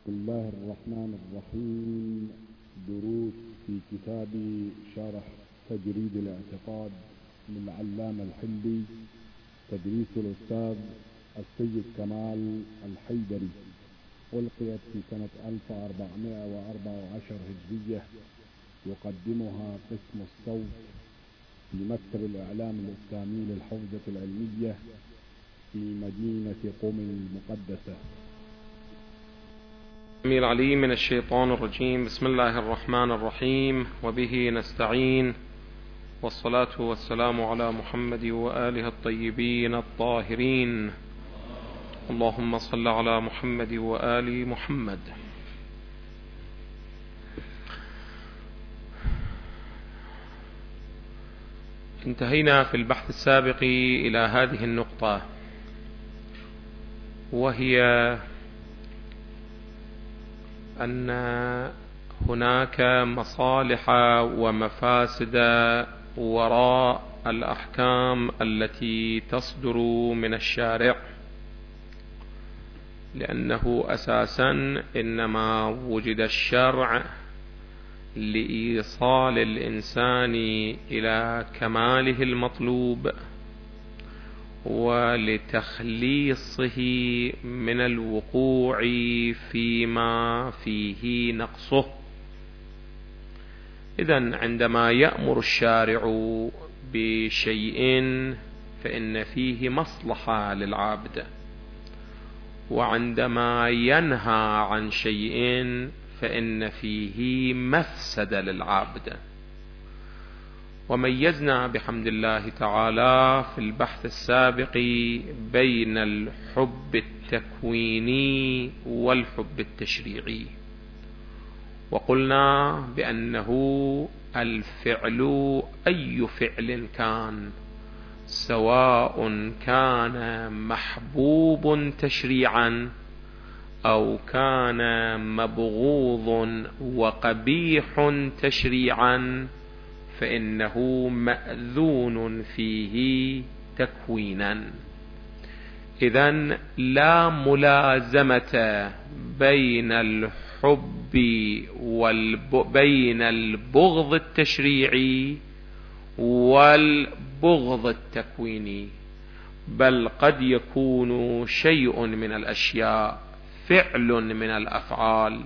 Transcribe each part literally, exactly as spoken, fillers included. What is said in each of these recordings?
بسم الله الرحمن الرحيم. دروس في كتاب شرح تجريد الاعتقاد للعلامة الحلي، تدريس الأستاذ السيد كمال الحيدري، ألقيت في سنة ألف وأربعمائة وأربعة عشر هجرية. يقدمها قسم الصوت في مكتب الإعلام الإسلامي للحوزة العلمية في مدينة قم المقدسة. السميع العليم من الشيطان الرجيم. بسم الله الرحمن الرحيم، وبه نستعين، والصلاة والسلام على محمد وآله الطيبين الطاهرين. اللهم صل على محمد وآل محمد. انتهينا في البحث السابق إلى هذه النقطة، وهي أن هناك مصالح ومفاسد وراء الأحكام التي تصدر من الشارع، لأنه أساسا إنما وجد الشرع لإيصال الإنسان إلى كماله المطلوب ولتخليصه من الوقوع فيما فيه نقصه. إذن عندما يأمر الشارع بشيء فإن فيه مصلحة للعابد، وعندما ينهى عن شيء فإن فيه مفسدة للعابد. وميزنا بحمد الله تعالى في البحث السابق بين الحب التكويني والحب التشريعي، وقلنا بأنه الفعل أي فعل كان، سواء كان محبوب تشريعا أو كان مبغوض وقبيح تشريعا، فإنه مأذون فيه تكوينا. إذن لا ملازمة بين الحب وبين البغض التشريعي والبغض التكويني، بل قد يكون شيء من الأشياء، فعل من الأفعال،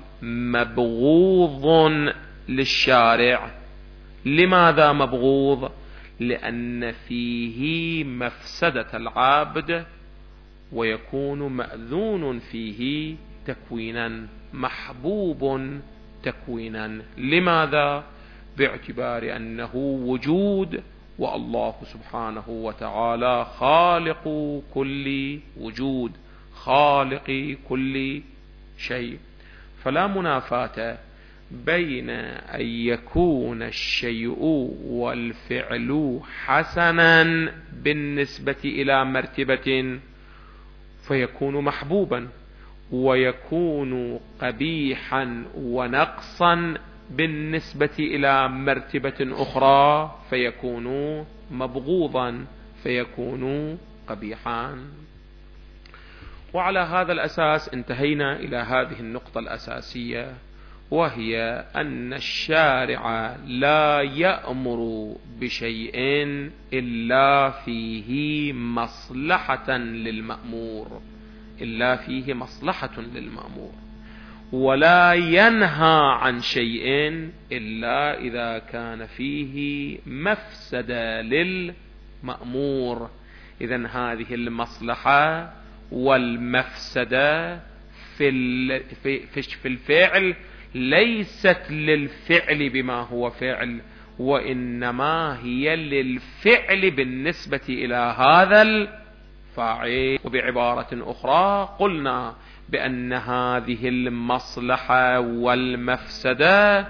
مبغوض للشارع. لماذا مبغوض؟ لأن فيه مفسدة العابد، ويكون مأذون فيه تكوينا، محبوب تكوينا. لماذا؟ باعتبار أنه وجود، والله سبحانه وتعالى خالق كل وجود، خالق كل شيء. فلا منافاة بين أن يكون الشيء والفعل حسنا بالنسبة إلى مرتبة فيكون محبوبا، ويكون قبيحا ونقصا بالنسبة إلى مرتبة أخرى فيكون مبغوضا، فيكون قبيحا. وعلى هذا الأساس انتهينا إلى هذه النقطة الأساسية، وهي أن الشارع لا يأمر بشيء إلا فيه مصلحة للمأمور، إلا فيه مصلحة للمأمور، ولا ينهى عن شيء إلا إذا كان فيه مفسدة للمأمور. إذن هذه المصلحة والمفسدة في في الفعل ليست للفعل بما هو فعل، وإنما هي للفعل بالنسبة إلى هذا الفاعل. وبعبارة أخرى قلنا بأن هذه المصلحة والمفسدة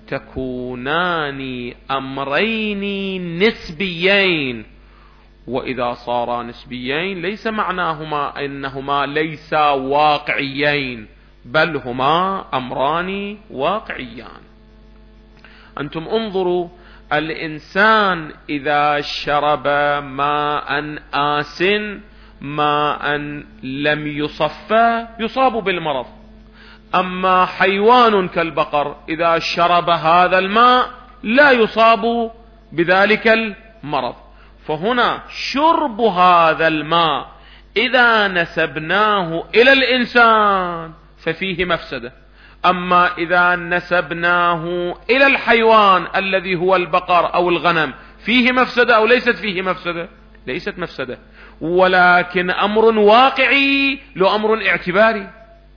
تكونان أمرين نسبيين، وإذا صارا نسبيين ليس معناهما أنهما ليسا واقعيين، بل هما أمران واقعيان. أنتم انظروا، الإنسان إذا شرب ماء آسن، ماء لم يصفى، يصاب بالمرض. أما حيوان كالبقر إذا شرب هذا الماء لا يصاب بذلك المرض. فهنا شرب هذا الماء إذا نسبناه إلى الإنسان ففيه مفسدة، أما إذا نسبناه إلى الحيوان الذي هو البقر أو الغنم فيه مفسدة أو ليست فيه مفسدة؟ ليست مفسدة، ولكن أمر واقعي لو أمر اعتباري.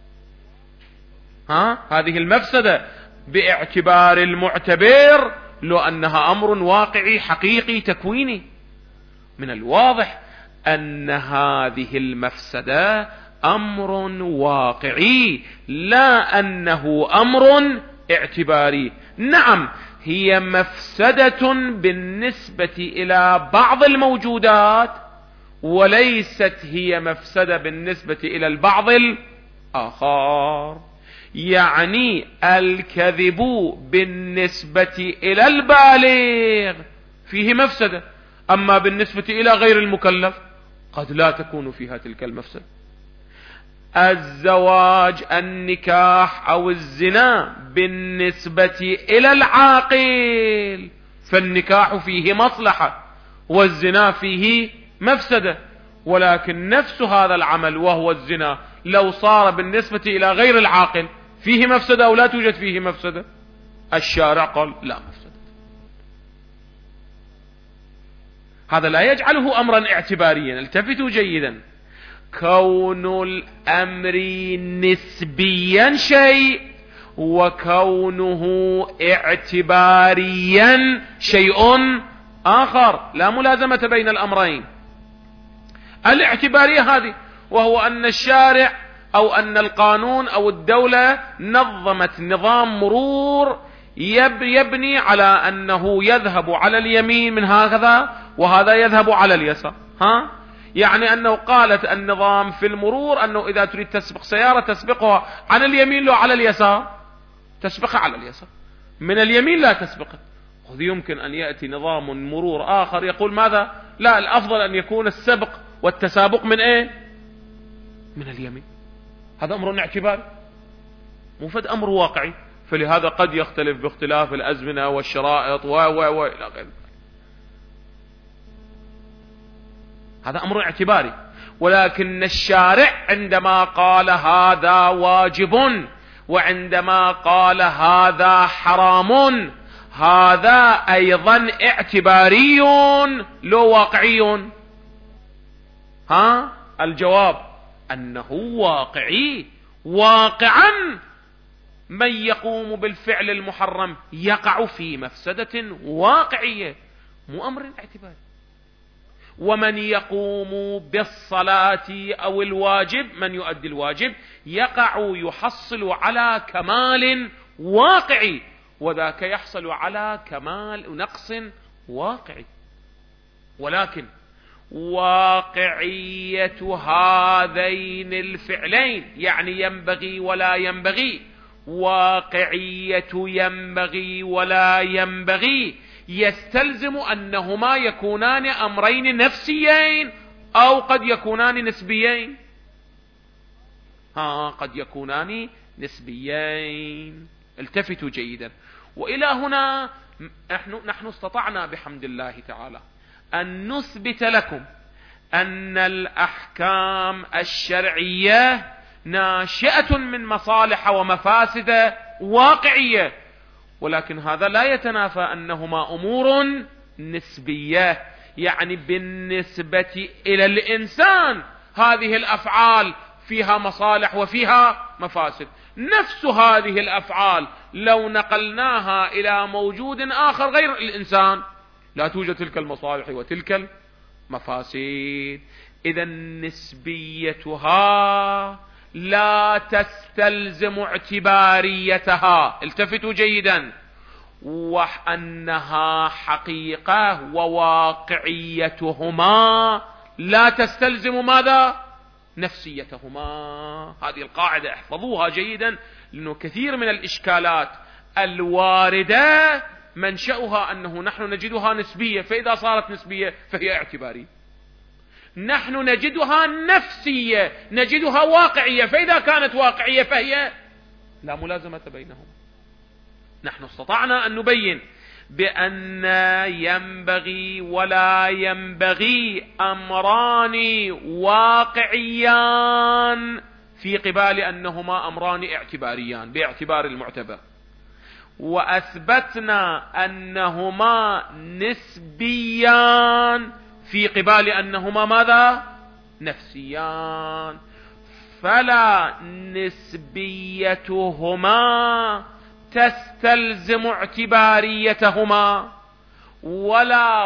ها؟ هذه المفسدة باعتبار المعتبر لو أنها أمر واقعي حقيقي تكويني. من الواضح أن هذه المفسدة أمر واقعي لا أنه أمر اعتباري. نعم هي مفسدة بالنسبة إلى بعض الموجودات وليست هي مفسدة بالنسبة إلى البعض الآخر. يعني الكذب بالنسبة إلى البالغ فيه مفسدة، أما بالنسبة إلى غير المكلف قد لا تكون فيها تلك المفسدة. الزواج النكاح أو الزنا بالنسبة إلى العاقل فالنكاح فيه مصلحة والزنا فيه مفسدة، ولكن نفس هذا العمل وهو الزنا لو صار بالنسبة إلى غير العاقل فيه مفسدة أو لا توجد فيه مفسدة؟ الشارع قال لا مفسدة. هذا لا يجعله أمرا اعتباريا. التفتوا جيدا، كون الأمر نسبيا شيء وكونه اعتباريا شيء آخر، لا ملازمة بين الأمرين. الاعتبارية هذه وهو أن الشارع أو أن القانون أو الدولة نظمت نظام مرور يبني على أنه يذهب على اليمين من هكذا وهذا يذهب على اليسار. ها؟ يعني أنه قالت النظام في المرور أنه إذا تريد تسبق سيارة تسبقها عن اليمين لو على اليسار، تسبقها على اليسار، من اليمين لا تسبقها. وذي يمكن أن يأتي نظام مرور آخر يقول ماذا؟ لا، الأفضل أن يكون السبق والتسابق من إيه؟ من اليمين. هذا أمر اعتباري مفيد، أمر واقعي. فلهذا قد يختلف باختلاف الأزمنة والشرائط و و و إلى غير ذلك. هذا أمر اعتباري، ولكن الشارع عندما قال هذا واجب وعندما قال هذا حرام هذا أيضا اعتباري لو واقعي. ها؟ الجواب أنه واقعي. واقعا من يقوم بالفعل المحرم يقع في مفسدة واقعية مو أمر اعتباري، ومن يقوم بالصلاة أو الواجب من يؤدي الواجب يقع يحصل على كمال واقعي، وذاك يحصل على كمال نقص واقعي. ولكن واقعية هذين الفعلين يعني ينبغي ولا ينبغي، واقعية ينبغي ولا ينبغي يستلزم أنهما يكونان أمرين نفسيين أو قد يكونان نسبيين. ها قد يكونان نسبيين. التفتوا جيدا. وإلى هنا نحن, نحن استطعنا بحمد الله تعالى أن نثبت لكم أن الأحكام الشرعية ناشئة من مصالح ومفاسد واقعية، ولكن هذا لا يتنافى أنهما أمور نسبية. يعني بالنسبة إلى الإنسان هذه الأفعال فيها مصالح وفيها مفاسد. نفس هذه الأفعال لو نقلناها إلى موجود آخر غير الإنسان لا توجد تلك المصالح وتلك المفاسد. إذا نسبيتها لا تستلزم اعتباريتها. التفتوا جيدا. وأنها حقيقة وواقعيتهما لا تستلزم ماذا؟ نفسيتهما. هذه القاعدة احفظوها جيدا، لأنه كثير من الإشكالات الواردة منشأها أنه نحن نجدها نسبية، فإذا صارت نسبية فهي اعتبارية. نحن نجدها نفسية، نجدها واقعية، فإذا كانت واقعية فهي لا ملازمة بينهما. نحن استطعنا أن نبين بأن ينبغي ولا ينبغي أمران واقعيان في قبال أنهما أمران اعتباريان باعتبار المعتبر، وأثبتنا أنهما نسبيان في قبال أنهما ماذا؟ نفسيان. فلا نسبيتهما تستلزم اعتباريتهما، ولا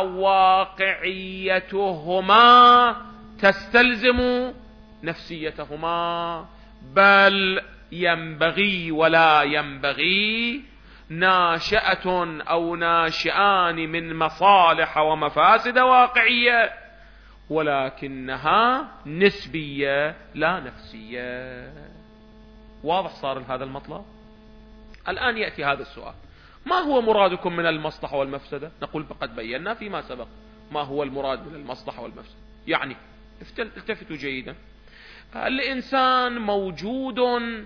واقعيتهما تستلزم نفسيتهما، بل ينبغي ولا ينبغي ناشئة أو ناشئان من مصالح ومفاسد واقعية، ولكنها نسبية لا نفسية. واضح صار هذا المطلب؟ الآن يأتي هذا السؤال: ما هو مرادكم من المصلحة والمفسدة؟ نقول قد بينا فيما سبق ما هو المراد من المصلحة والمفسدة. يعني التفتوا جيدا، الإنسان موجود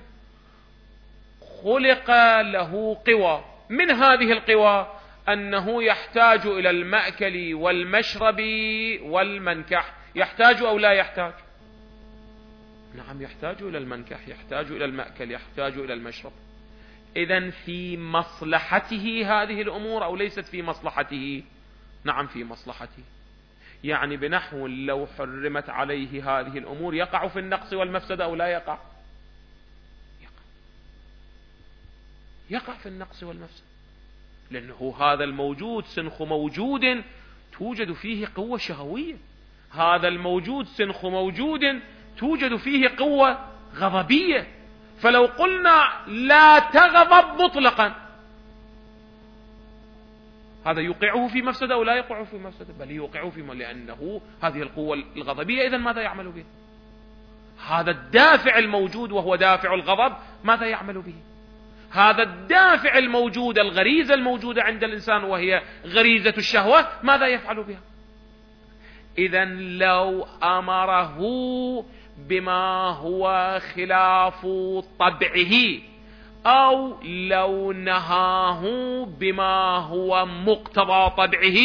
خلق له قوى، من هذه القوى أنه يحتاج إلى المأكل والمشرب والمنكح. يحتاج أو لا يحتاج؟ نعم يحتاج إلى المنكح، يحتاج إلى المأكل، يحتاج إلى المشرب. إذن في مصلحته هذه الأمور أو ليست في مصلحته؟ نعم في مصلحته. يعني بنحو لو حرمت عليه هذه الأمور يقع في النقص والمفسدة أو لا يقع؟ يقع, يقع في النقص والمفسدة، لأنه هذا الموجود سنخ موجود توجد فيه قوة شهوية، هذا الموجود سنخ موجود توجد فيه قوة غضبية. فلو قلنا لا تغضب مطلقا، هذا يوقعه في مفسدة أو لا يوقعه في مفسدة؟ بل يوقعه في، لأنه هذه القوة الغضبية إذن ماذا يعمل به؟ هذا الدافع الموجود وهو دافع الغضب ماذا يعمل به؟ هذا الدافع الموجود، الغريزة الموجودة عند الإنسان وهي غريزة الشهوة، ماذا يفعل بها؟ إذن لو أمره بما هو خلاف طبعه أو لو نهاه بما هو مقتضى طبعه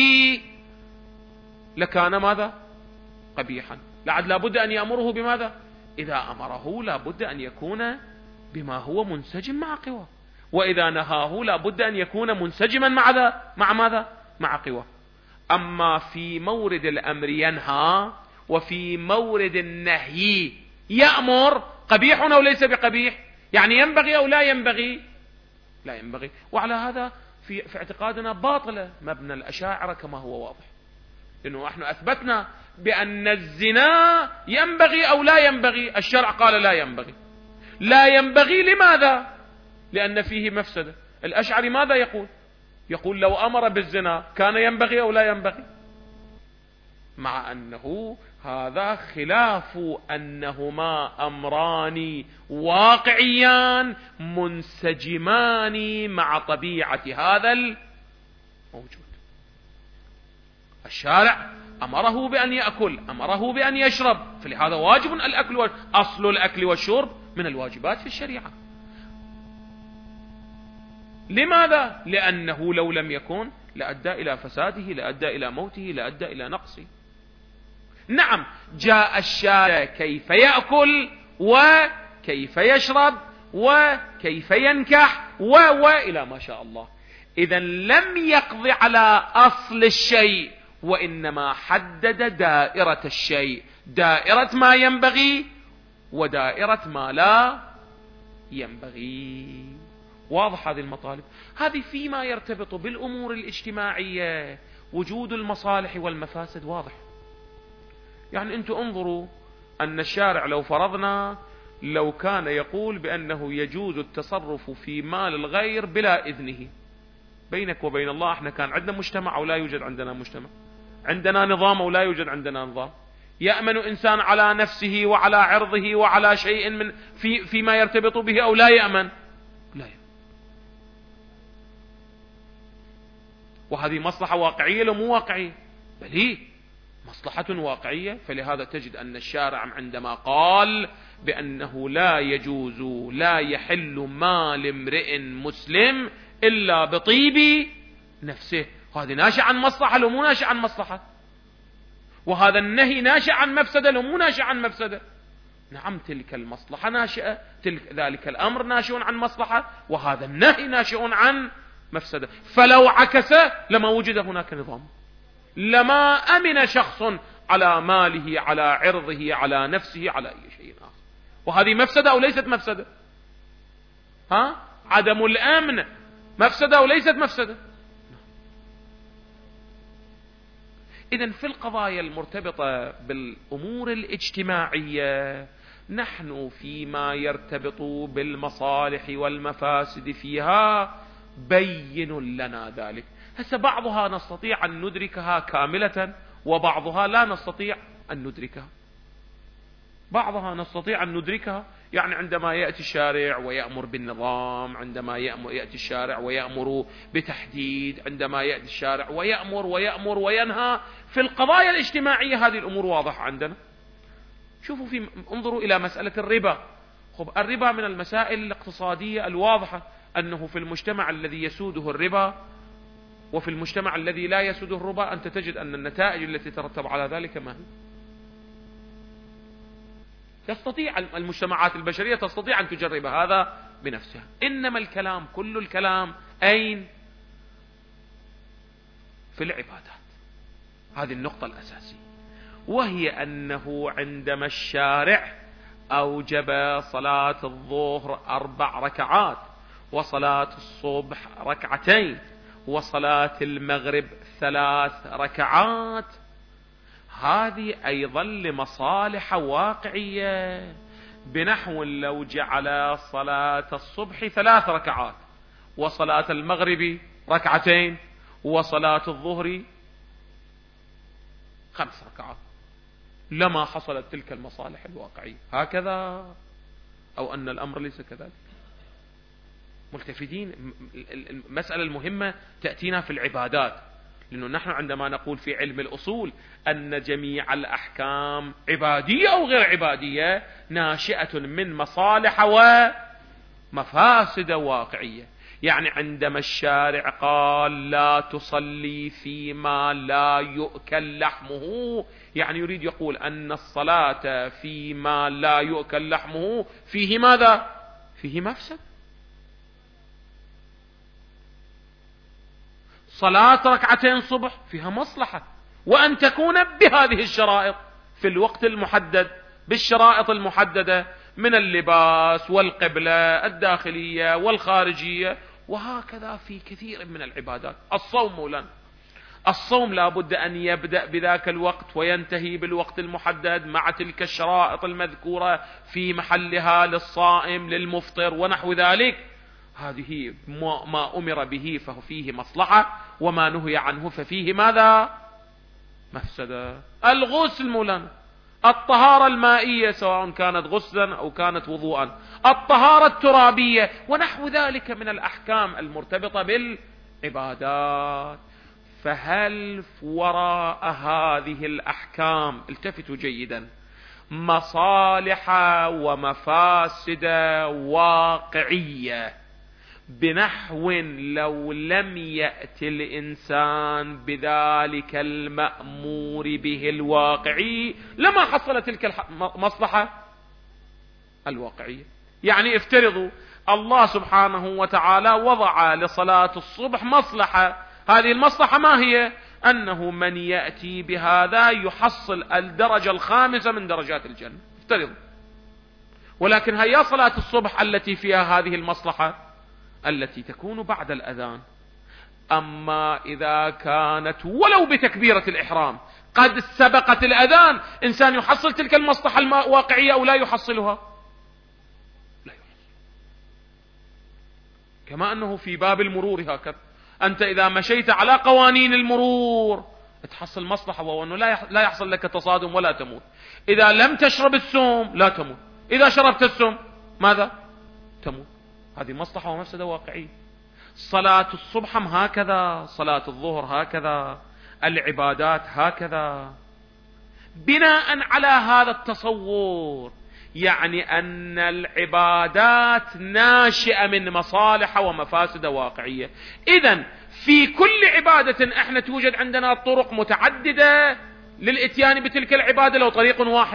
لكان ماذا؟ قبيحا. لعد لابد أن يأمره بماذا؟ إذا أمره لابد أن يكون بما هو منسجم مع قوى، وإذا نهاه لابد أن يكون منسجما مع ذا مع ماذا؟ مع قوى. أما في مورد الأمر ينهى وفي مورد النهي يأمر، قبيح أو ليس بقبيح؟ يعني ينبغي أو لا ينبغي؟ لا ينبغي. وعلى هذا في, في اعتقادنا باطلة مبنى الأشاعرة كما هو واضح، لأنه نحن أثبتنا بأن الزنا ينبغي أو لا ينبغي. الشرع قال لا ينبغي. لا ينبغي لماذا؟ لأن فيه مفسدة. الأشعري ماذا يقول؟ يقول لو أمر بالزنا كان ينبغي أو لا ينبغي، مع أنه هذا خلاف أنهما أمران واقعيان منسجمان مع طبيعة هذا الموجود. الشارع أمره بأن يأكل، أمره بأن يشرب، فلهذا واجب الأكل، أصل الأكل والشرب من الواجبات في الشريعة. لماذا؟ لأنه لو لم يكن لأدى إلى فساده، لأدى إلى موته، لأدى إلى نقصه. نعم جاء الشارع كيف يأكل وكيف يشرب وكيف ينكح و وإلى ما شاء الله. إذن لم يقضي على أصل الشيء، وإنما حدد دائرة الشيء، دائرة ما ينبغي ودائرة ما لا ينبغي. واضح هذه المطالب؟ هذه فيما يرتبط بالأمور الاجتماعية، وجود المصالح والمفاسد واضح. يعني أنتم انظروا أن الشارع لو فرضنا لو كان يقول بأنه يجوز التصرف في مال الغير بلا إذنه، بينك وبين الله احنا كان عندنا مجتمع أو لا يوجد عندنا مجتمع؟ عندنا نظام أو لا يوجد عندنا نظام؟ يأمن إنسان على نفسه وعلى عرضه وعلى شيء من في فيما يرتبط به أو لا يأمن؟ لا يأمن. وهذه مصلحة واقعية لو مو واقعية؟ بل مصلحة واقعية. فلهذا تجد أن الشارع عندما قال بأنه لا يجوز لا يحل مال امرئ مسلم إلا بطيب نفسه، هذا ناشئ عن مصلحة لو مو ناشئ عن مصلحة، وهذا النهي ناشئ عن مفسدة لو مو ناشئ عن مفسدة. نعم تلك المصلحة ناشئة، تلك ذلك الأمر ناشئ عن مصلحة، وهذا النهي ناشئ عن مفسدة. فلو عكس لما وجد هناك نظام، لما أمن شخص على ماله على عرضه على نفسه على أي شيء آخر. وهذه مفسدة أو ليست مفسدة؟ ها؟ عدم الأمن مفسدة أو ليست مفسدة؟ إذن في القضايا المرتبطة بالأمور الاجتماعية نحن فيما يرتبط بالمصالح والمفاسد فيها بين لنا ذلك. هسه بعضها نستطيع أن ندركها كاملة وبعضها لا نستطيع أن ندركها. بعضها نستطيع أن ندركها، يعني عندما يأتي الشارع ويأمر بالنظام، عندما يأتي الشارع ويأمر بتحديد، عندما يأتي الشارع ويأمر ويأمر وينهى. في القضايا الاجتماعية هذه الأمور واضحة عندنا. شوفوا في انظروا إلى مسألة الربا. خب الربا من المسائل الاقتصادية الواضحة أنه في المجتمع الذي يسوده الربا وفي المجتمع الذي لا يسوده الربا أنت تجد أن النتائج التي ترتب على ذلك ما هي. تستطيع المجتمعات البشرية تستطيع أن تجرب هذا بنفسها. إنما الكلام كل الكلام أين؟ في العبادات. هذه النقطة الأساسية، وهي أنه عندما الشارع أوجب صلاة الظهر أربع ركعات وصلاة الصبح ركعتين وصلاة المغرب ثلاث ركعات، هذه أيضا لمصالح واقعية، بنحو لو جعل صلاة الصبح ثلاث ركعات وصلاة المغرب ركعتين وصلاة الظهر خمس ركعات لما حصلت تلك المصالح الواقعية. هكذا أو أن الأمر ليس كذلك؟ ملتفتين. المسألة المهمة تأتينا في العبادات، لأنه نحن عندما نقول في علم الأصول أن جميع الأحكام عبادية أو غير عبادية ناشئة من مصالح ومفاسد واقعية. يعني عندما الشارع قال لا تصلي فيما لا يؤكل لحمه، يعني يريد يقول أن الصلاة فيما لا يؤكل لحمه فيه ماذا؟ فيه مفسد. صلاة ركعتين صبح فيها مصلحة، وأن تكون بهذه الشرائط في الوقت المحدد بالشرائط المحددة من اللباس والقبلة الداخلية والخارجية، وهكذا في كثير من العبادات. الصوم مولانا، الصوم لا بد أن يبدأ بذاك الوقت وينتهي بالوقت المحدد مع تلك الشرائط المذكورة في محلها للصائم للمفطر ونحو ذلك. هذه ما أمر به ففيه مصلحة، وما نهي عنه ففيه ماذا؟ مفسدة. الغسل مولانا، الطهارة المائية سواء كانت غسلا أو كانت وضوءا، الطهارة الترابية ونحو ذلك من الأحكام المرتبطة بالعبادات. فهل وراء هذه الأحكام، التفتوا جيدا، مصالح ومفاسد واقعية بنحو لو لم يأتي الإنسان بذلك المأمور به الواقعي لما حصل تلك المصلحة الواقعية؟ يعني افترضوا الله سبحانه وتعالى وضع لصلاة الصبح مصلحة، هذه المصلحة ما هي؟ أنه من يأتي بهذا يحصل الدرجة الخامسة من درجات الجنة، افترضوا. ولكن هيا صلاة الصبح التي فيها هذه المصلحة التي تكون بعد الأذان. أما إذا كانت ولو بتكبيرة الإحرام قد سبقت الأذان، إنسان يحصل تلك المصلحة الواقعية أو لا يحصلها؟ لا يحصل. كما أنه في باب المرور هكذا، أنت إذا مشيت على قوانين المرور تحصل مصلحة، وأنه لا يحصل لك تصادم ولا تموت. إذا لم تشرب السم لا تموت، إذا شربت السم ماذا؟ تموت. هذه مصلحة ومفسدة واقعية. صلاة الصبح هكذا، صلاة الظهر هكذا، العبادات هكذا. بناء على هذا التصور يعني أن العبادات ناشئة من مصالح ومفاسد واقعية. إذن في كل عبادة احنا توجد عندنا طرق متعددة للإتيان بتلك العبادة لو طريق واحد.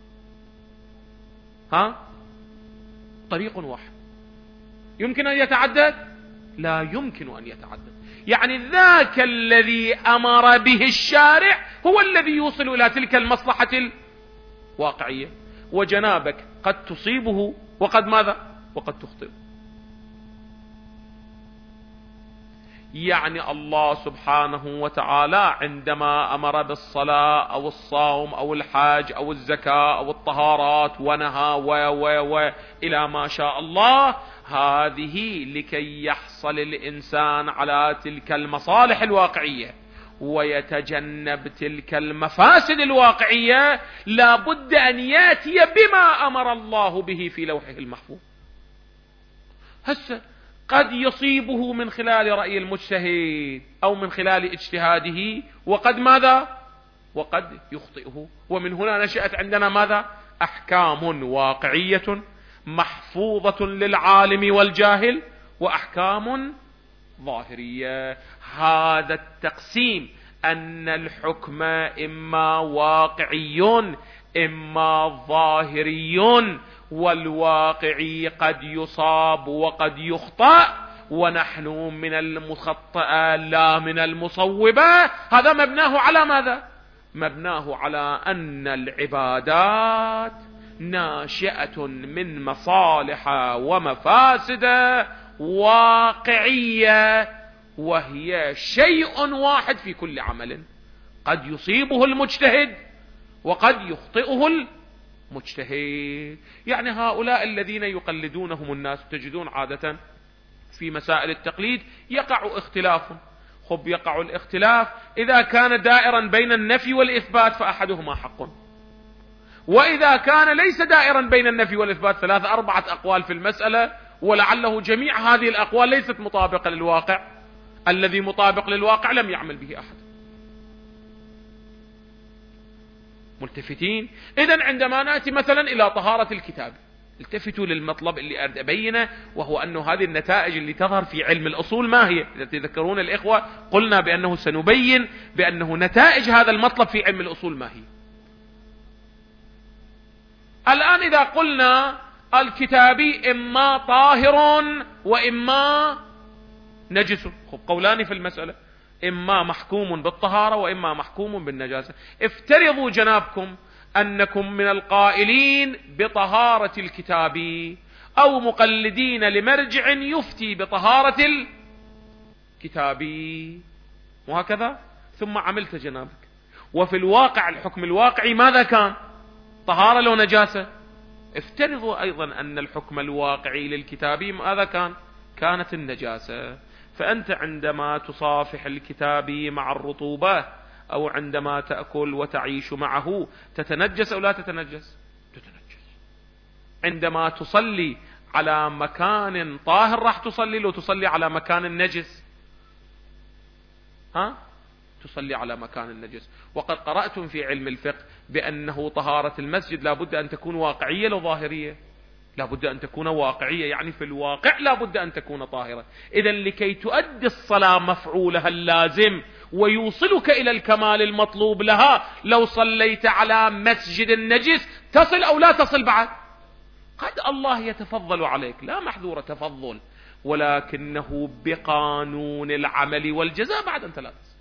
ها؟ طريق واحد يمكن أن يتعدد؟ لا يمكن أن يتعدد. يعني ذاك الذي أمر به الشارع هو الذي يوصل إلى تلك المصلحة الواقعية، وجنابك قد تصيبه وقد ماذا؟ وقد تخطئه. يعني الله سبحانه وتعالى عندما أمر بالصلاة أو الصوم أو الحج أو الزكاة أو الطهارات ونهى و و و إلى ما شاء الله، هذه لكي يحصل الإنسان على تلك المصالح الواقعية ويتجنب تلك المفاسد الواقعية، لا بد أن يأتي بما أمر الله به في لوحه المحفوظ. هسه قد يصيبه من خلال رأي المجتهد أو من خلال اجتهاده، وقد ماذا؟ وقد يخطئه. ومن هنا نشأت عندنا ماذا؟ أحكام واقعية محفوظة للعالم والجاهل، وأحكام ظاهرية. هذا التقسيم أن الحكم إما واقعي إما ظاهري، والواقعي قد يصاب وقد يخطأ، ونحن من المخطئة لا من المصوبة. هذا مبناه على ماذا؟ مبناه على أن العبادات ناشئة من مصالح ومفاسد واقعية، وهي شيء واحد في كل عمل، قد يصيبه المجتهد وقد يخطئه المجتهد. يعني هؤلاء الذين يقلدونهم الناس تجدون عادة في مسائل التقليد يقع اختلاف. خب يقع الاختلاف إذا كان دائرا بين النفي والإثبات فأحدهما حق، وإذا كان ليس دائرا بين النفي والإثبات ثلاث أربعة أقوال في المسألة، ولعله جميع هذه الأقوال ليست مطابقة للواقع، الذي مطابق للواقع لم يعمل به أحد. ملتفتين؟ إذن عندما نأتي مثلا إلى طهارة الكتاب، التفتوا للمطلب اللي أريد أبينه، وهو أن هذه النتائج اللي تظهر في علم الأصول ما هي؟ إذا تذكرون الإخوة قلنا بأنه سنبين بأنه نتائج هذا المطلب في علم الأصول ما هي. الآن إذا قلنا الكتابي إما طاهر وإما نجس، خب قولان في المسألة، إما محكوم بالطهارة وإما محكوم بالنجاسة. افترضوا جنابكم أنكم من القائلين بطهارة الكتابي أو مقلدين لمرجع يفتي بطهارة الكتابي، وهكذا ثم عملت جنابك، وفي الواقع الحكم الواقعي ماذا كان؟ طهارة لو نجاسة. افترضوا أيضا أن الحكم الواقعي للكتابي ماذا كان؟ كانت النجاسة. فأنت عندما تصافح الكتابي مع الرطوبة أو عندما تأكل وتعيش معه تتنجس أو لا تتنجس؟ تتنجس. عندما تصلي على مكان طاهر راح تصلي، لو تصلي على مكان نجس ها؟ تصلي على مكان النجس. وقد قرأتم في علم الفقه بأنه طهارة المسجد لا بد أن تكون واقعية لو ظاهرية؟ لا بد أن تكون واقعية، يعني في الواقع لا بد أن تكون طاهرة. إذن لكي تؤدي الصلاة مفعولها اللازم ويوصلك إلى الكمال المطلوب لها، لو صليت على مسجد النجس تصل أو لا تصل بعد؟ قد الله يتفضل عليك، لا محذور تفضل، ولكنه بقانون العمل والجزاء بعد أن لا تصل.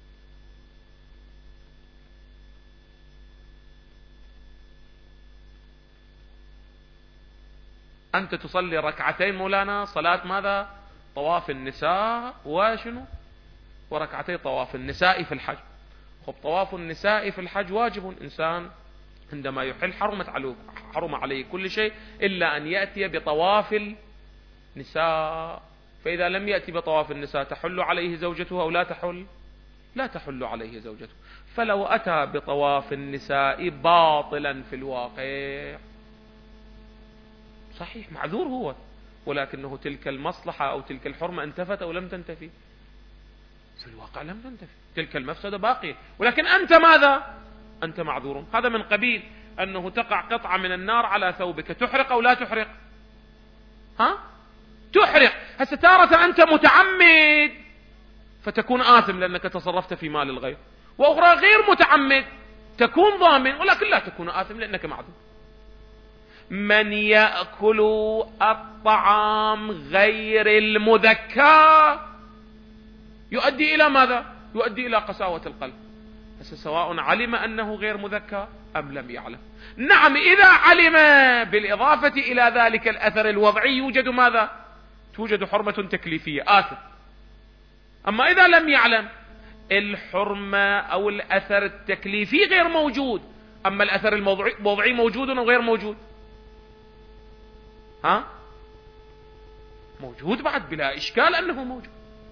أنت تصلي ركعتين مولانا صلاة ماذا؟ طواف النساء وشنو؟ وركعتي طواف النساء في الحج. خب طواف النساء في الحج واجب، إنسان عندما يحل حرمت عليه حرم عليه كل شيء إلا أن يأتي بطواف النساء. فإذا لم يأتي بطواف النساء تحل عليه زوجته أو لا تحل؟ لا تحل عليه زوجته. فلو أتى بطواف النساء باطلا في الواقع صحيح معذور هو، ولكنه تلك المصلحة أو تلك الحرمة انتفت أو لم تنتفي؟ في الواقع لم تنتفي، تلك المفسدة باقية، ولكن أنت ماذا؟ أنت معذور. هذا من قبيل أنه تقع قطعة من النار على ثوبك، تحرق أو لا تحرق؟ ها؟ تحرق. هسه تارة أنت متعمد فتكون آثم لأنك تصرفت في مال الغير، وأخرى غير متعمد تكون ضامن ولكن لا تكون آثم لأنك معذور. من يأكل الطعام غير المذكى يؤدي إلى ماذا؟ يؤدي إلى قساوة القلب. بس سواء علم أنه غير مذكى أم لم يعلم. نعم، إذا علم بالإضافة إلى ذلك الأثر الوضعي يوجد ماذا؟ توجد حرمة تكليفية، آثم. أما إذا لم يعلم الحرمة أو الأثر التكليفي غير موجود، أما الأثر الموضعي موجود أو غير موجود؟ ها؟ موجود بعد بلا إشكال أنه موجود.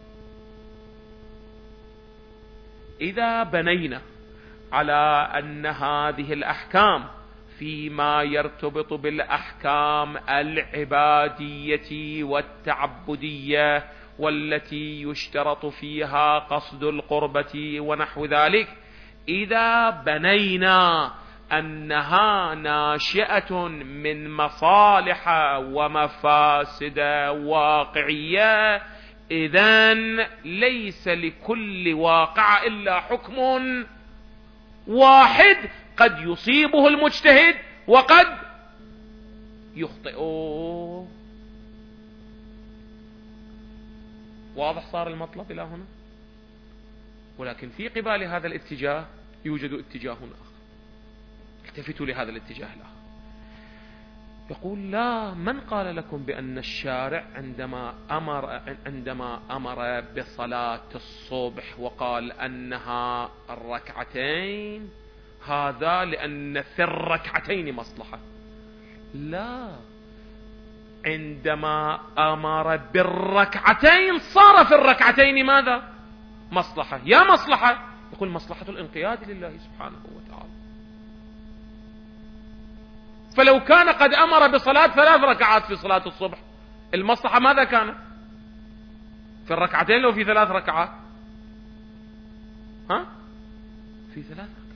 إذا بنينا على أن هذه الأحكام فيما يرتبط بالأحكام العبادية والتعبدية والتي يشترط فيها قصد القربة ونحو ذلك، إذا بنينا أنها ناشئة من مصالح ومفاسد واقعية، إذن ليس لكل واقع إلا حكم واحد قد يصيبه المجتهد وقد يخطئه. واضح صار المطلب إلى هنا؟ ولكن في قبال هذا الاتجاه يوجد اتجاه آخر، التفتوا لهذا الاتجاه الآخر. يقول لا، من قال لكم بأن الشارع عندما أمر عندما أمر بصلاة الصبح وقال أنها الركعتين هذا لأن في الركعتين مصلحة؟ لا، عندما أمر بالركعتين صار في الركعتين ماذا؟ مصلحة. يا مصلحة، يقول مصلحة الانقياد لله سبحانه وتعالى. فلو كان قد أمر بصلاة ثلاث ركعات في صلاة الصبح، المصلحة ماذا كانت؟ في الركعتين لو في ثلاث ركعات؟ ها؟ في ثلاث ركعات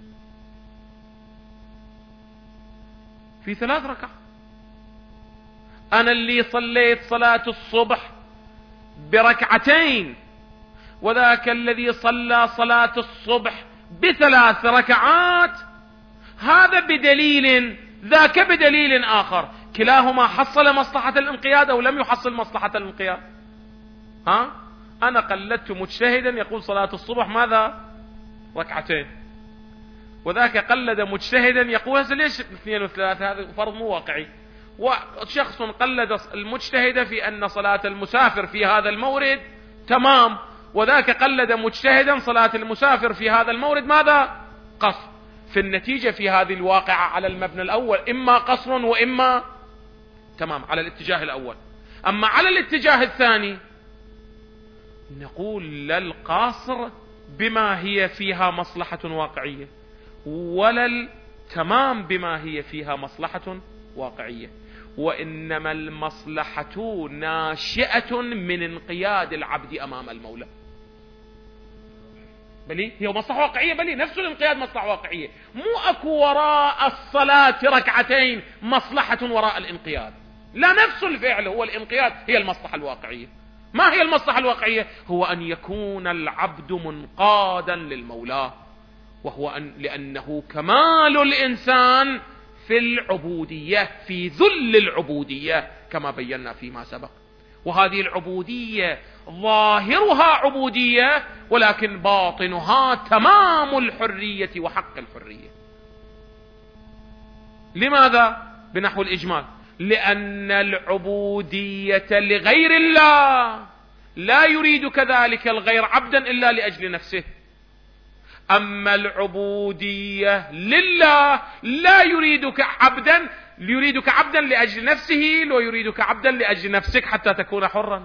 في ثلاث ركعات. أنا اللي صليت صلاة الصبح بركعتين وذاك الذي صلى صلاة الصبح بثلاث ركعات، هذا بدليل ذاك بدليل آخر، كلاهما حصل مصلحة الانقياد أو لم يحصل مصلحة الانقياد؟ ها؟ أنا قلدت مجتهدا يقول صلاة الصبح ماذا؟ ركعتين، وذاك قلد مجتهدا يقول ليش اثنين وثلاثة؟ هذا فرض مو واقعي. وشخص قلد المجتهد في أن صلاة المسافر في هذا المورد تمام، وذاك قلد مجتهدا صلاة المسافر في هذا المورد ماذا؟ قصر. في النتيجة في هذه الواقعة على المبنى الأول إما قصر وإما تمام، على الاتجاه الأول. أما على الاتجاه الثاني نقول لا القاصر بما هي فيها مصلحة واقعية ولا التمام بما هي فيها مصلحة واقعية، وإنما المصلحة ناشئة من انقياد العبد أمام المولى. بلي هي مصلحة واقعية، بلي نفس الانقياد مصلحة واقعية. مو أكو وراء الصلاة ركعتين مصلحة وراء الانقياد، لا، نفس الفعل هو الانقياد هي المصلحة الواقعية. ما هي المصلحة الواقعية؟ هو أن يكون العبد منقادا للمولى، وهو أن لأنه كمال الإنسان في العبودية، في ذل العبودية كما بينا فيما سبق. وهذه العبودية ظاهرها عبودية ولكن باطنها تمام الحرية وحق الحرية. لماذا؟ بنحو الإجمال، لأن العبودية لغير الله لا يريد كذلك الغير عبدا إلا لأجل نفسه، أما العبودية لله لا يريدك عبدا، يريدك عبدا لأجل نفسه، لو يريدك عبدا لأجل نفسك حتى تكون حرا.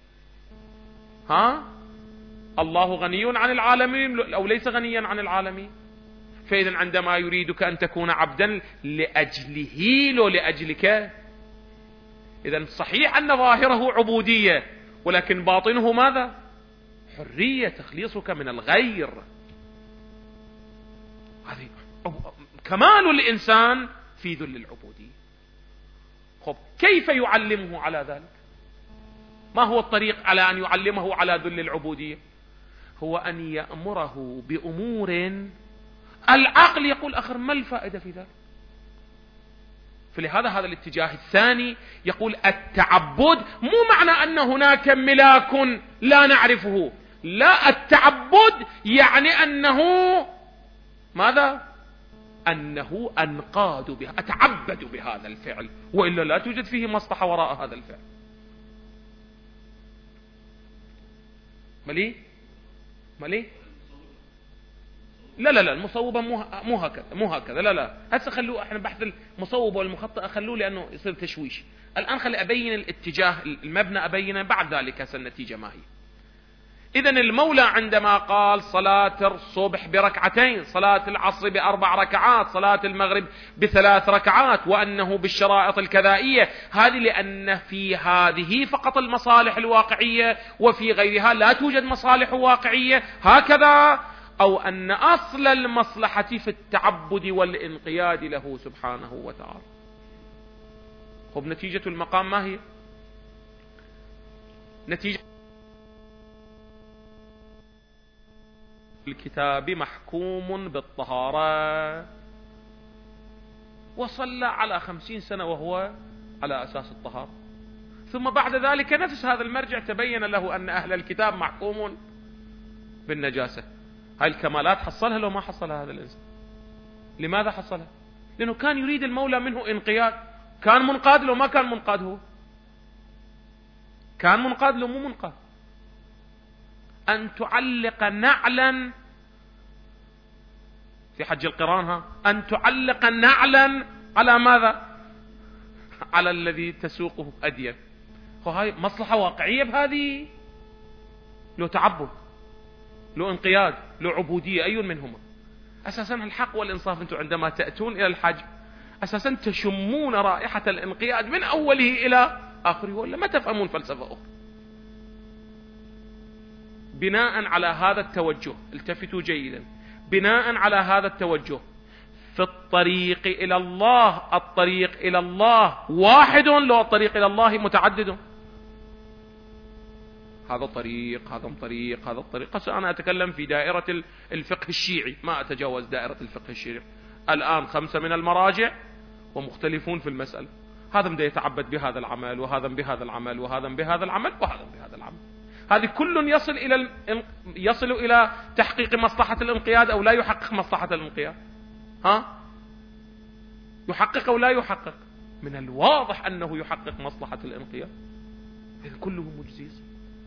ها؟ الله غني عن العالمين أو ليس غنيا عن العالمين؟ فإذا عندما يريدك أن تكون عبدا لأجله لو لأجلك، إذا صحيح أن ظاهره عبودية ولكن باطنه ماذا؟ حرية، تخليصك من الغير. هذه كمال الإنسان في ذل العبودية. خب كيف يعلمه على ذلك؟ ما هو الطريق على أن يعلمه على ذل العبودية؟ هو أن يأمره بأمور العقل يقول أخر ما الفائدة في ذلك. فلهذا هذا الاتجاه الثاني يقول التعبد مو معنى أن هناك ملاك لا نعرفه، لا، التعبد يعني أنه ماذا؟ أنه أنقاد بها، أتعبد بهذا الفعل، وإلا لا توجد فيه مصلحة وراء هذا الفعل. ملي ملي لا لا لا المصوبة مو مو هكذا مو هكذا لا لا هسه خلوه، احنا بحث المصوبة والمخطئة خلوه لأنه يصير تشويش. الآن خلي أبين الاتجاه المبنى، أبينه بعد ذلك هسه النتيجة ما هي. إذن المولى عندما قال صلاة الصبح بركعتين، صلاة العصر بأربع ركعات، صلاة المغرب بثلاث ركعات، وأنه بالشرائط الكذائية، هذه لأن في هذه فقط المصالح الواقعية وفي غيرها لا توجد مصالح واقعية هكذا، أو أن أصل المصلحة في التعبد والانقياد له سبحانه وتعالى. خب نتيجة المقام ما هي؟ نتيجة الكتاب محكوم بالطهارة، وصلى على خمسين سنة وهو على أساس الطهارة، ثم بعد ذلك نفس هذا المرجع تبين له أن أهل الكتاب محكوم بالنجاسة. هاي الكمالات حصلها لو ما حصلها هذا الإنسان. لماذا حصلها؟ لأنه كان يريد المولى منه انقياد. كان منقاد لو ما كان منقاد، هو كان منقاد لو مو منقاد. أن تعلق نعلا في حج القران، ها أن تعلق نعلا على ماذا؟ على الذي تسوقه أديا. هاي مصلحة واقعية بهذه؟ لو تعبد، لو انقياد، لو عبودية، أي منهما؟ أساسا الحق والإنصاف أنتم عندما تأتون إلى الحج أساسا تشمون رائحة الانقياد من أوله إلى آخره، ولا ما تفهمون فلسفة أخرى؟ بناء على هذا التوجه، التفتوا جيدا، بناء على هذا التوجه في الطريق إلى الله، الطريق إلى الله واحد لو الطريق إلى الله متعدد. هذا طريق، هذا طريق، هذا الطريق. أنا أتكلم في دائرة الفقه الشيعي، ما أتجاوز دائرة الفقه الشيعي. الآن خمسة من المراجع ومختلفون في المسألة. هذا بده يتعبد بهذا العمل، وهذا بهذا العمل، وهذا بهذا العمل، وهذا بهذا العمل. هذه كل يصل إلى يصل إلى تحقيق مصلحة الانقياد أو لا يحقق مصلحة الانقياد؟ ها؟ يحقق أو لا يحقق؟ من الواضح أنه يحقق مصلحة الانقياد. إذا كله مجزيز.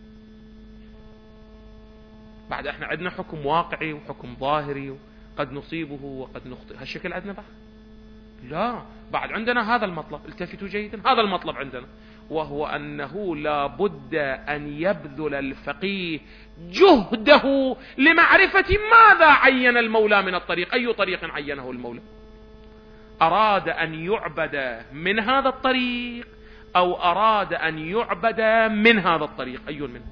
بعد احنا عندنا حكم واقعي وحكم ظاهري، قد نصيبه وقد نخطئ. هالشكل عندنا بعد؟ لا، بعد عندنا هذا المطلب. التفتوا جيدا، هذا المطلب عندنا، وهو أنه لا بد أن يبذل الفقيه جهده لمعرفة ماذا عين المولى من الطريق. أي طريق عينه المولى؟ أراد أن يعبد من هذا الطريق أو أراد أن يعبد من هذا الطريق؟ أي منهم؟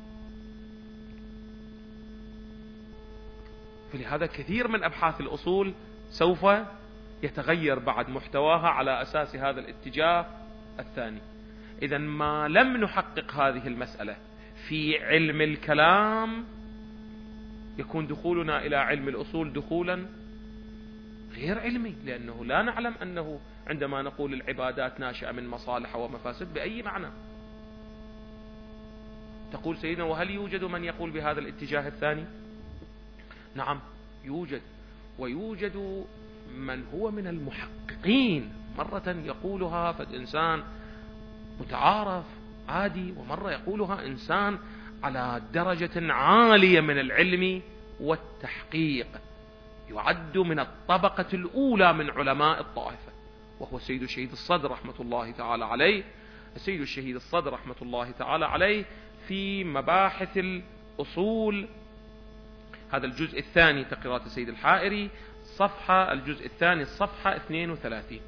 فلهذا كثير من أبحاث الأصول سوف يتغير بعد محتواها على أساس هذا الاتجاه الثاني. إذا ما لم نحقق هذه المسألة في علم الكلام يكون دخولنا إلى علم الأصول دخولا غير علمي، لأنه لا نعلم أنه عندما نقول العبادات ناشئة من مصالح ومفاسد بأي معنى. تقول سيدنا وهل يوجد من يقول بهذا الاتجاه الثاني؟ نعم يوجد، ويوجد من هو من المحققين، مرة يقولها فالإنسان متعارف عادي، ومرة يقولها إنسان على درجة عالية من العلم والتحقيق، يعد من الطبقة الأولى من علماء الطائفة، وهو السيد الشهيد الصدر رحمة الله تعالى عليه. السيد الشهيد الصدر رحمة الله تعالى عليه في مباحث الأصول، هذا الجزء الثاني تقريرات السيد الحائري، صفحة الجزء الثاني الصفحة اثنين وثلاثين.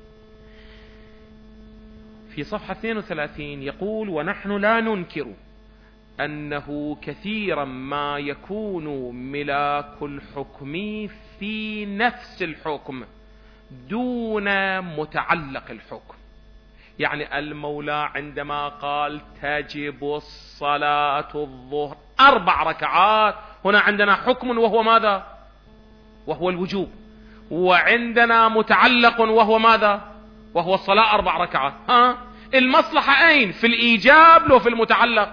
في صفحة اثنين وثلاثين يقول: ونحن لا ننكر أنه كثيرا ما يكون ملاك الحكم في نفس الحكم دون متعلق الحكم. يعني المولى عندما قال تجب الصلاة الظهر أربع ركعات، هنا عندنا حكم وهو ماذا؟ وهو الوجوب، وعندنا متعلق وهو ماذا؟ وهو الصلاة أربع ركعات. ها المصلحة أين؟ في الإيجاب لو في المتعلق؟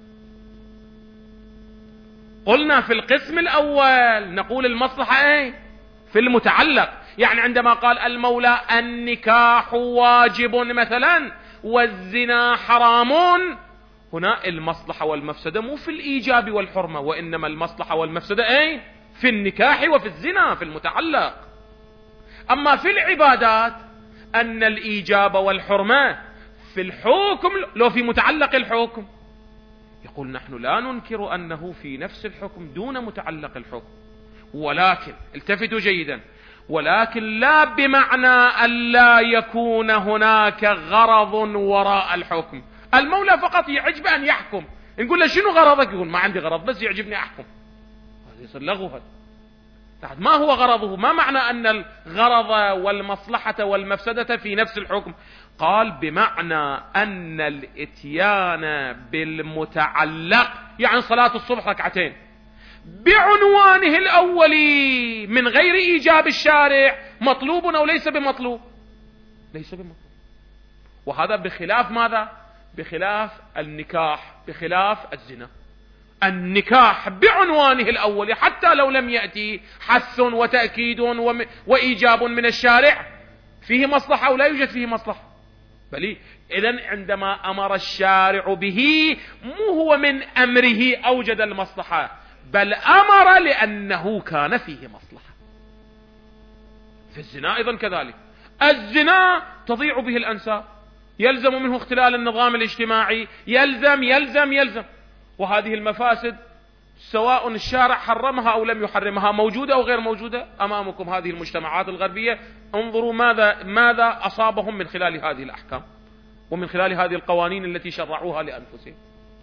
قلنا في القسم الأول نقول المصلحة أين؟ في المتعلق. يعني عندما قال المولى النكاح واجب مثلا والزنا حرام، هنا المصلحة والمفسدة مو في الإيجاب والحرمة، وإنما المصلحة والمفسدة أين؟ في النكاح وفي الزنا، في المتعلق. أما في العبادات أن الإيجاب والحرمة في الحكم لو في متعلق الحكم. يقول نحن لا ننكر أنه في نفس الحكم دون متعلق الحكم، ولكن التفتوا جيدا، ولكن لا بمعنى أن لا يكون هناك غرض وراء الحكم. المولى فقط يعجب أن يحكم، نقول له شنو غرضك؟ يقول ما عندي غرض، بس يعجبني أحكم. هذا يصير لغو. هذا ما هو غرضه؟ ما معنى أن الغرض والمصلحة والمفسدة في نفس الحكم؟ قال بمعنى أن الاتيان بالمتعلق، يعني صلاة الصبح ركعتين بعنوانه الأولي من غير إيجاب الشارع، مطلوب أو ليس بمطلوب؟ ليس بمطلوب. وهذا بخلاف ماذا؟ بخلاف النكاح، بخلاف الزنا. النكاح بعنوانه الأول حتى لو لم يأتي حث وتأكيد وإيجاب من الشارع فيه مصلحة أو لا يوجد فيه مصلحة؟ بل إذن عندما أمر الشارع به مو هو من أمره أوجد المصلحة، بل أمر لأنه كان فيه مصلحة. في الزنا أيضا كذلك، الزنا تضيع به الأنساب، يلزم منه اختلال النظام الاجتماعي، يلزم يلزم يلزم وهذه المفاسد سواء الشارع حرمها أو لم يحرمها، موجودة أو غير موجودة أمامكم. هذه المجتمعات الغربية انظروا ماذا ماذا أصابهم من خلال هذه الأحكام ومن خلال هذه القوانين التي شرعوها لأنفسهم.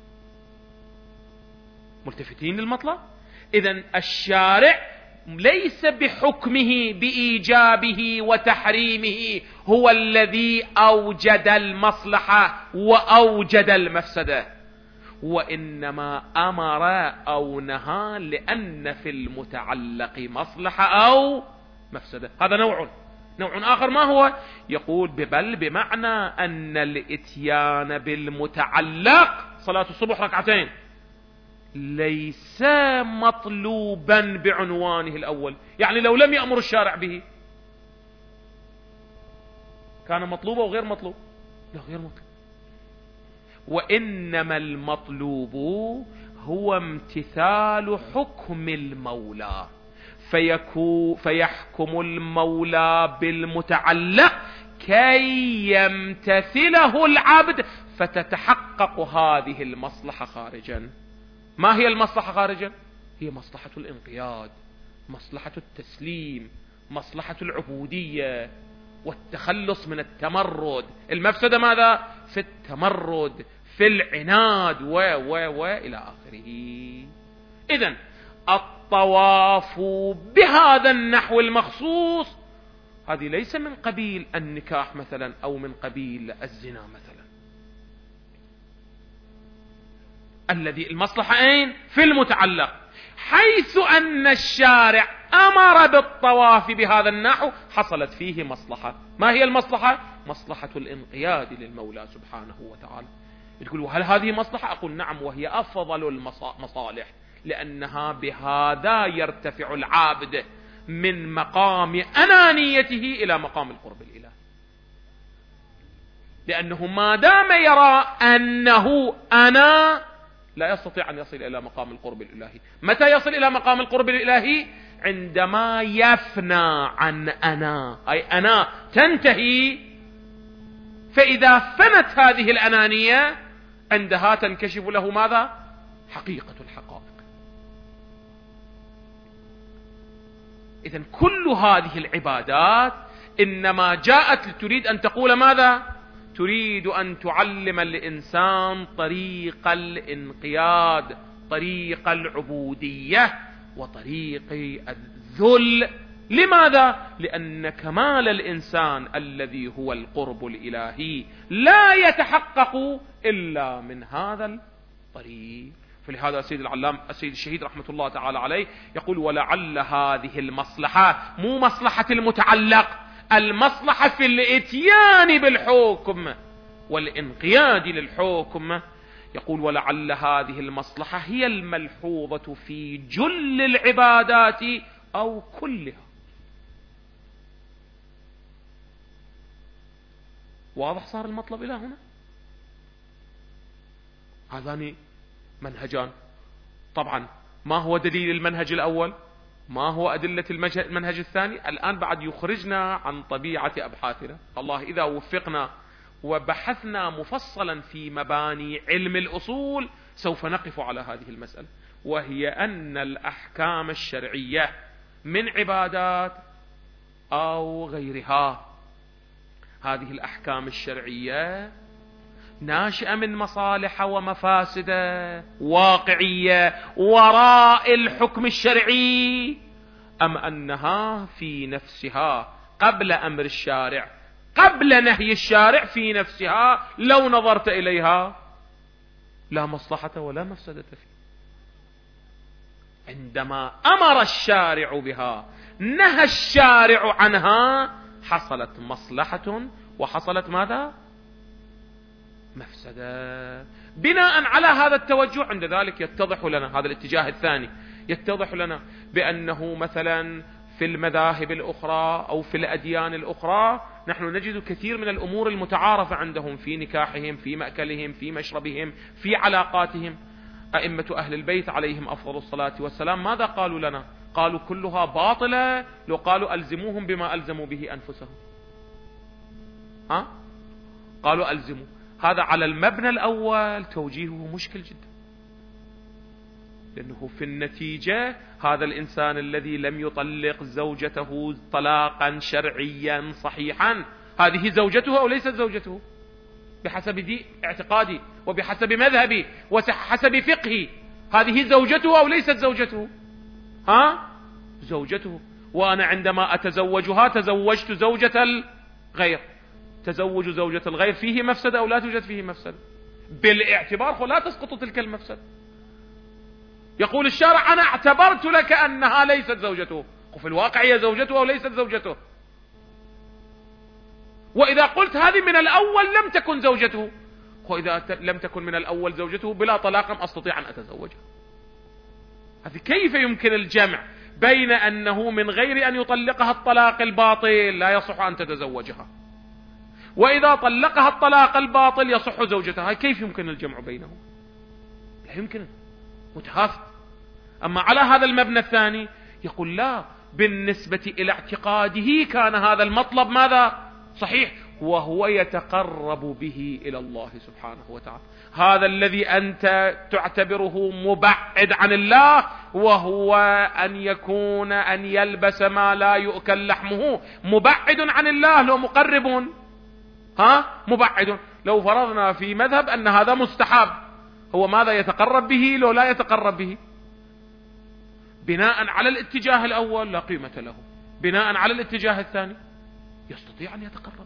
ملتفتين للمطلب؟ إذن الشارع ليس بحكمه بإيجابه وتحريمه هو الذي أوجد المصلحة وأوجد المفسدة، وإنما أمر أو نهى لأن في المتعلق مصلحة أو مفسدة. هذا نوع نوع آخر. ما هو؟ يقول بل بمعنى أن الإتيان بالمتعلق صلاة الصبح ركعتين ليس مطلوبا بعنوانه الأول. يعني لو لم يأمر الشارع به كان مطلوب أو غير مطلوب؟ لا، غير مطلوب. وإنما المطلوب هو امتثال حكم المولى، فيكو فيحكم المولى بالمتعلق كي يمتثله العبد فتتحقق هذه المصلحة خارجا. ما هي المصلحة خارجا؟ هي مصلحة الانقياد، مصلحة التسليم، مصلحة العبودية والتخلص من التمرد. المفسدة ماذا؟ في التمرد، في العناد و و و إلى آخره. إذن الطواف بهذا النحو المخصوص هذه ليس من قبيل النكاح مثلا أو من قبيل الزنا مثلا. الذي المصلحة أين؟ في المتعلق، حيث أن الشارع أمر بالطواف بهذا النحو حصلت فيه مصلحة. ما هي المصلحة؟ مصلحة الانقياد للمولى سبحانه وتعالى. تقول هل هذه مصلحة؟ أقول نعم، وهي أفضل المصالح، لأنها بهذا يرتفع العابد من مقام أنانيته إلى مقام القرب الإلهي، لأنه ما دام يرى أنه أنا لا يستطيع أن يصل إلى مقام القرب الإلهي. متى يصل إلى مقام القرب الإلهي؟ عندما يفنى عن أنا، أي أنا تنتهي. فإذا فنت هذه الأنانية عندها تنكشف له ماذا؟ حقيقة الحقائق. إذن كل هذه العبادات إنما جاءت تريد أن تقول ماذا؟ تريد أن تعلم الإنسان طريق الانقياد، طريق العبودية، وطريق الذل. لماذا؟ لأن كمال الإنسان الذي هو القرب الإلهي لا يتحقق إلا من هذا الطريق. فلهذا السيد العلام السيد الشهيد رحمة الله تعالى عليه يقول: ولعل هذه المصلحة، مو مصلحة المتعلق، المصلحة في الاتيان بالحكم والانقياد للحكم. يقول: ولعل هذه المصلحة هي الملحوظة في جل العبادات أو كلها. واضح صار المطلب إلى هنا؟ هذان منهجان. طبعا ما هو دليل المنهج الأول؟ ما هو أدلة المنهج الثاني؟ الآن بعد يخرجنا عن طبيعة أبحاثنا. الله إذا وفقنا وبحثنا مفصلا في مباني علم الأصول سوف نقف على هذه المسألة، وهي أن الأحكام الشرعية من عبادات أو غيرها، هذه الأحكام الشرعية ناشئة من مصالح ومفاسد واقعية وراء الحكم الشرعي، أم أنها في نفسها قبل أمر الشارع، قبل نهي الشارع في نفسها لو نظرت إليها لا مصلحة ولا مفسدة فيه. عندما أمر الشارع بها نهى الشارع عنها حصلت مصلحة وحصلت ماذا؟ مفسدة. بناء على هذا التوجه عند ذلك يتضح لنا هذا الاتجاه الثاني، يتضح لنا بأنه مثلا في المذاهب الأخرى أو في الأديان الأخرى نحن نجد كثير من الأمور المتعارفة عندهم في نكاحهم، في مأكلهم، في مشربهم، في علاقاتهم. أئمة أهل البيت عليهم أفضل الصلاة والسلام ماذا قالوا لنا؟ قالوا كلها باطلة لو قالوا ألزموهم بما ألزموا به أنفسهم. ها؟ قالوا ألزموا. هذا على المبنى الأول توجيهه مشكل جدا، لأنه في النتيجة هذا الإنسان الذي لم يطلق زوجته طلاقا شرعيا صحيحا، هذه زوجته أو ليست زوجته؟ بحسب دي اعتقادي وبحسب مذهبي وحسب فقهي هذه زوجته أو ليست زوجته؟ ها؟ زوجته. وأنا عندما أتزوجها تزوجت زوجة الغير. تزوج زوجة الغير فيه مفسدة أو لا توجد فيه مفسدة؟ بالاعتبار لا تسقط تلك المفسدة. يقول الشارع أنا اعتبرت لك أنها ليست زوجته، وفي الواقع هي زوجته أو ليست زوجته. وإذا قلت هذه من الأول لم تكن زوجته، وإذا لم تكن من الأول زوجته بلا طلاق أستطيع أن أتزوجها. هذه كيف يمكن الجمع بين أنه من غير أن يطلقها الطلاق الباطل لا يصح أن تتزوجها، وإذا طلقها الطلاق الباطل يصح زوجتها؟ كيف يمكن الجمع بينهم؟ لا يمكن، متهافت. أما على هذا المبنى الثاني يقول لا، بالنسبة إلى اعتقاده كان هذا المطلب ماذا؟ صحيح، وهو يتقرب به إلى الله سبحانه وتعالى. هذا الذي أنت تعتبره مبعد عن الله، وهو أن يكون أن يلبس ما لا يؤكل لحمه، مبعد عن الله لو مقرب؟ ها؟ مبعد. لو فرضنا في مذهب أن هذا مستحب، هو ماذا يتقرب به لو لا يتقرب به؟ بناء على الاتجاه الأول لا قيمة له، بناء على الاتجاه الثاني يستطيع أن يتقرب.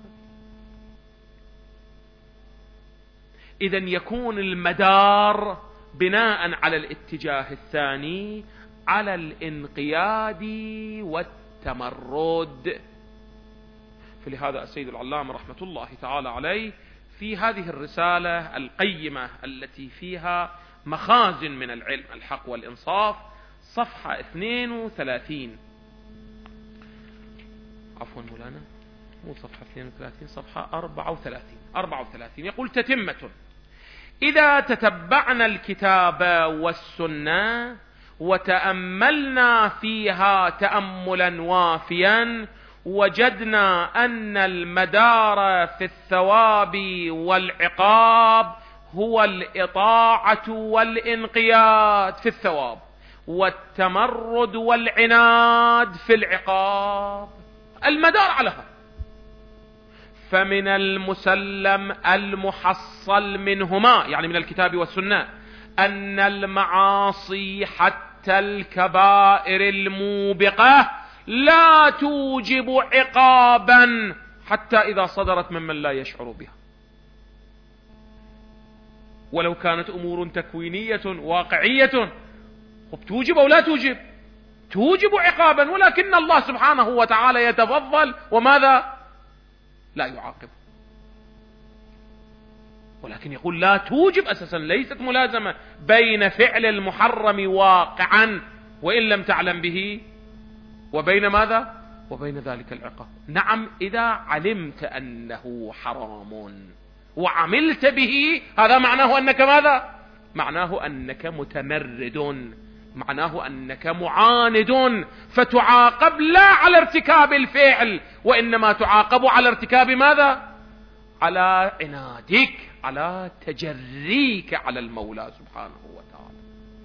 إذن يكون المدار بناء على الاتجاه الثاني على الانقياد والتمرد. فلهذا السيد العلامة رحمة الله تعالى عليه في هذه الرسالة القيمة التي فيها مخازن من العلم الحق والإنصاف، صفحة اثنين وثلاثين، عفوا مولانا مو صفحة اثنين وثلاثين، صفحة أربعة وثلاثين أربعة وثلاثين يقول: تتمة: إذا تتبعنا الكتاب والسنة وتأملنا فيها تأملا وافيا وجدنا أن المدار في الثواب والعقاب هو الإطاعة والإنقياد في الثواب، والتمرد والعناد في العقاب. المدار على هذا. فمن المسلم المحصل منهما، يعني من الكتاب والسنة، أن المعاصي حتى الكبائر الموبقة لا توجب عقابا حتى إذا صدرت ممن لا يشعر بها، ولو كانت أمور تكوينية واقعية خب توجب أو لا توجب؟ توجب عقابا، ولكن الله سبحانه وتعالى يتفضل وماذا؟ لا يعاقب. ولكن يقول لا توجب أساسا، ليست ملازمة بين فعل المحرم واقعا وإن لم تعلم به وبين ماذا؟ وبين ذلك العقاب. نعم إذا علمت أنه حرام وعملت به، هذا معناه أنك ماذا؟ معناه أنك متمرد، معناه أنك معاند، فتعاقب لا على ارتكاب الفعل، وإنما تعاقب على ارتكاب ماذا؟ على عنادك، على تجريك على المولى سبحانه وتعالى.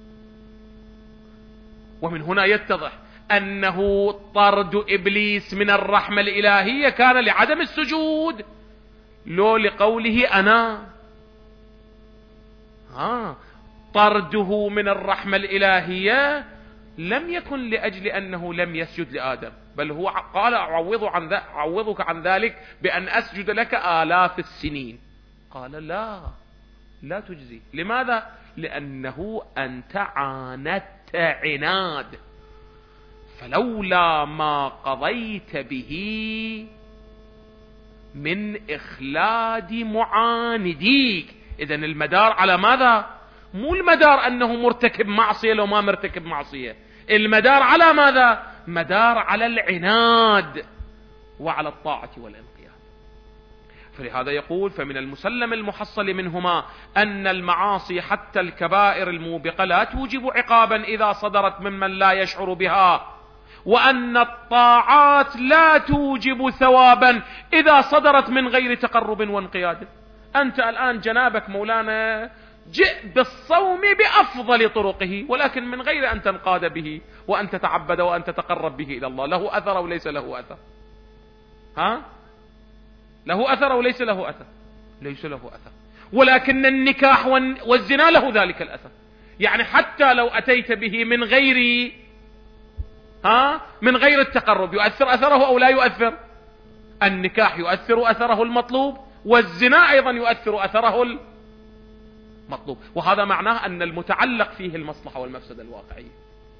ومن هنا يتضح أنه طرد إبليس من الرحمة الإلهية كان لعدم السجود، لو لقوله أنا. ها طرده من الرحمة الإلهية لم يكن لأجل أنه لم يسجد لآدم، بل هو قال أعوض عن ذا أعوضك عن ذلك بأن أسجد لك آلاف السنين. قال لا لا تجزي. لماذا؟ لأنه أنت عاندت عناد، فلولا ما قضيت به من إخلاد معانديك. إذن المدار على ماذا؟ مو المدار أنه مرتكب معصية لو ما مرتكب معصية، المدار على ماذا؟ مدار على العناد وعلى الطاعة والانقياد. فلهذا يقول فمن المسلم المحصل منهما أن المعاصي حتى الكبائر الموبقة لا توجب عقابا إذا صدرت ممن لا يشعر بها، وأن الطاعات لا توجب ثوابا إذا صدرت من غير تقرب وانقياد. أنت الآن جنابك مولانا جئ بالصوم بأفضل طرقه، ولكن من غير أن تنقاد به وأن تتعبد وأن تتقرب به إلى الله، له أثر أو ليس له أثر؟ ها؟ له أثر أو ليس له أثر؟ ليس له أثر. ولكن النكاح والزنا له ذلك الأثر. يعني حتى لو أتيت به من غير ها من غير التقرب يؤثر أثره أو لا يؤثر؟ النكاح يؤثر أثره المطلوب، والزنا أيضا يؤثر أثره المطلوب. وهذا معناه أن المتعلق فيه المصلحة والمفسدة الواقعية.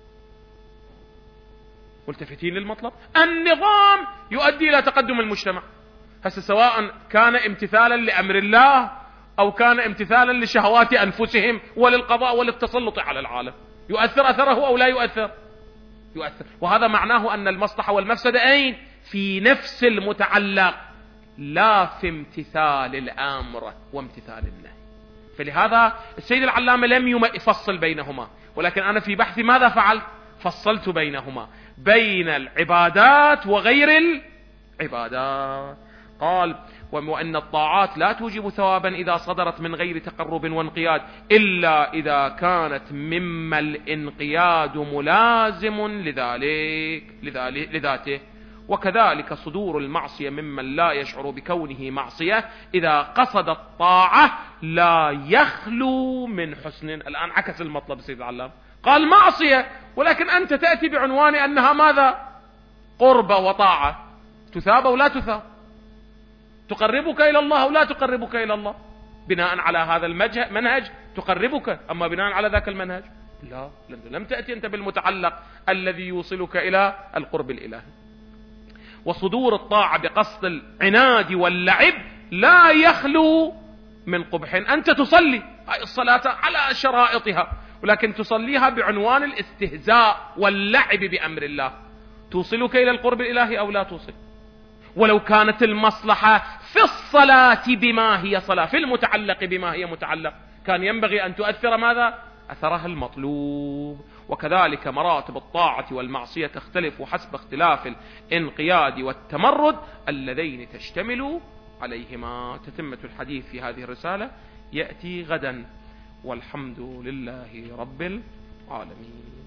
ملتفتين للمطلب؟ النظام يؤدي إلى تقدم المجتمع، هسه سواء كان امتثالا لأمر الله أو كان امتثالا لشهوات أنفسهم وللقضاء وللتسلط على العالم، يؤثر أثره أو لا يؤثر؟ يؤثر. وهذا معناه أن المصلحة والمفسدة أين؟ في نفس المتعلق، لا في امتثال الأمر وامتثال النهي. فلهذا السيد العلامة لم يفصل بينهما، ولكن أنا في بحثي ماذا فعلت؟ فصلت بينهما، بين العبادات وغير العبادات. قال وأن الطاعات لا توجب ثوابا إذا صدرت من غير تقرب وانقياد إلا إذا كانت مما الانقياد ملازم لذلك لذلك لذاته، وكذلك صدور المعصية ممن لا يشعر بكونه معصية إذا قصد الطاعة لا يخلو من حسن. الآن عكس المطلب السيد العلام، قال معصية ولكن أنت تأتي بعنوان أنها ماذا؟ قربة وطاعة، تثاب أو لا تثاب؟ تقربك إلى الله أو لا تقربك إلى الله؟ بناء على هذا المنهج تقربك، أما بناء على ذاك المنهج لا، لم تأتي أنت بالمتعلق الذي يوصلك إلى القرب الإلهي. وصدور الطاعة بقصد العناد واللعب لا يخلو من قبح. أنت تصلي الصلاة على شرائطها، ولكن تصليها بعنوان الاستهزاء واللعب بأمر الله، توصلك إلى القرب الإلهي أو لا توصل؟ ولو كانت المصلحة في الصلاة بما هي صلاة، في المتعلق بما هي متعلق، كان ينبغي أن تؤثر ماذا؟ أثرها المطلوب. وكذلك مراتب الطاعة والمعصية تختلف حسب اختلاف الانقياد والتمرد اللذين تشتمل عليهما. تتمة الحديث في هذه الرسالة يأتي غدا، والحمد لله رب العالمين.